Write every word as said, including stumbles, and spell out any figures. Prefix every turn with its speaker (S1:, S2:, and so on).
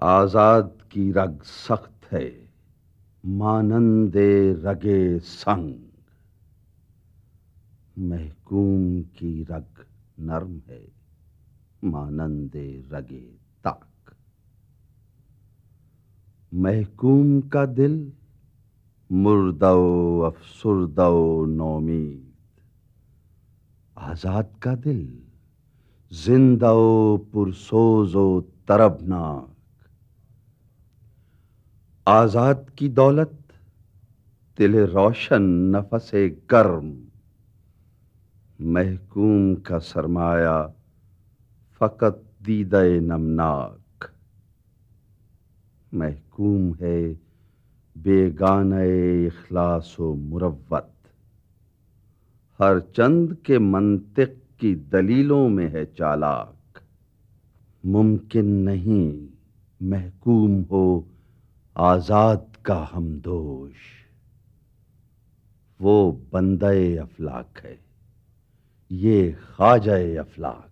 S1: آزاد کی رگ سخت ہے مانند رگے سنگ، محکوم کی رگ نرم ہے مانند رگے تاک۔ محکوم کا دل مردہ و افسردہ و نومید، آزاد کا دل زندہ و پرسوز و طربناک۔ آزاد کی دولت دل روشن نفس گرم، محکوم کا سرمایہ فقط دیدہ نمناک۔ محکوم ہے بیگانہ اخلاص و مروت، ہر چند کے منطق کی دلیلوں میں ہے چالاک۔ ممکن نہیں محکوم ہو آزاد کا ہمدوش، وہ بندہ افلاک ہے یہ خواجہ افلاک۔